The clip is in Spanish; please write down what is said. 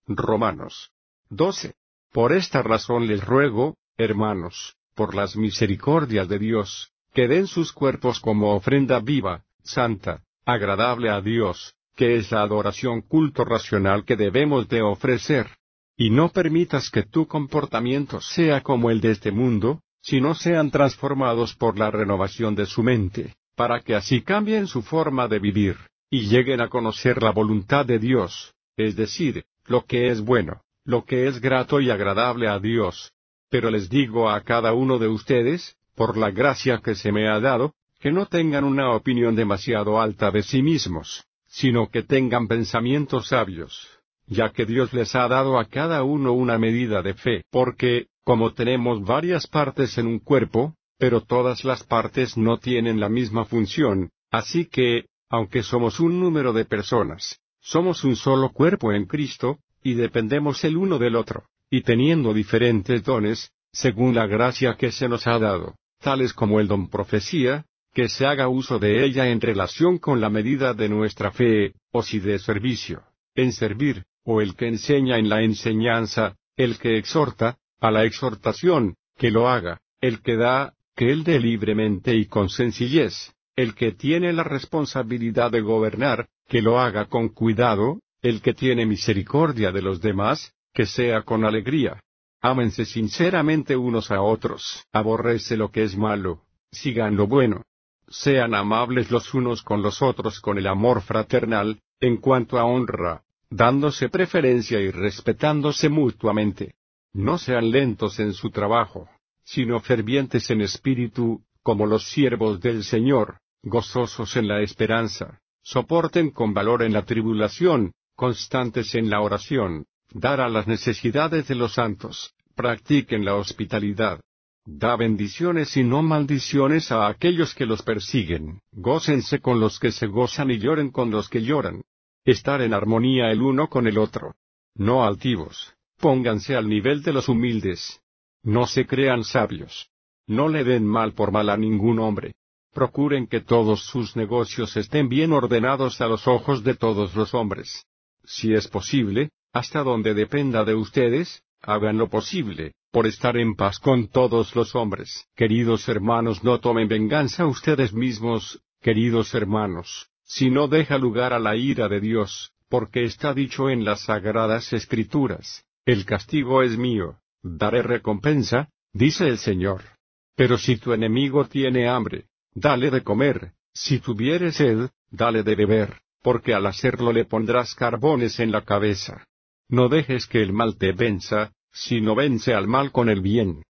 Romanos 12. Por esta razón les ruego, hermanos, por las misericordias de Dios, que den sus cuerpos como ofrenda viva, santa, agradable a Dios, que es la adoración culto racional que debemos de ofrecer. Y no permitas que tu comportamiento sea como el de este mundo, sino sean transformados por la renovación de su mente, para que así cambien su forma de vivir, y lleguen a conocer la voluntad de Dios, es decir, lo que es bueno, lo que es grato y agradable a Dios. Pero les digo a cada uno de ustedes, por la gracia que se me ha dado, que no tengan una opinión demasiado alta de sí mismos, sino que tengan pensamientos sabios, ya que Dios les ha dado a cada uno una medida de fe, porque, como tenemos varias partes en un cuerpo, pero todas las partes no tienen la misma función, así que, aunque somos un número de personas, somos un solo cuerpo en Cristo, y dependemos el uno del otro, y teniendo diferentes dones, según la gracia que se nos ha dado, tales como el don profecía, que se haga uso de ella en relación con la medida de nuestra fe, o si de servicio, en servir, o el que enseña en la enseñanza, el que exhorta, a la exhortación, que lo haga, el que da, que él dé libremente y con sencillez, el que tiene la responsabilidad de gobernar, que lo haga con cuidado, el que tiene misericordia de los demás, que sea con alegría. Ámense sinceramente unos a otros, aborrece lo que es malo, sigan lo bueno. Sean amables los unos con los otros con el amor fraternal, en cuanto a honra, dándose preferencia y respetándose mutuamente. No sean lentos en su trabajo, sino fervientes en espíritu, como los siervos del Señor, gozosos en la esperanza, soporten con valor en la tribulación, constantes en la oración, dar a las necesidades de los santos, practiquen la hospitalidad. Da bendiciones y no maldiciones a aquellos que los persiguen, gócense con los que se gozan y lloren con los que lloran. Estar en armonía el uno con el otro. No altivos, pónganse al nivel de los humildes. No se crean sabios. No le den mal por mal a ningún hombre. Procuren que todos sus negocios estén bien ordenados a los ojos de todos los hombres. Si es posible, hasta donde dependa de ustedes, hagan lo posible, por estar en paz con todos los hombres. Queridos hermanos, no tomen venganza ustedes mismos, queridos hermanos, si no deja lugar a la ira de Dios, porque está dicho en las Sagradas Escrituras, el castigo es mío, daré recompensa, dice el Señor. Pero si tu enemigo tiene hambre, dale de comer, si tuviere sed, dale de beber, porque al hacerlo le pondrás carbones en la cabeza. No dejes que el mal te venza, sino vence al mal con el bien.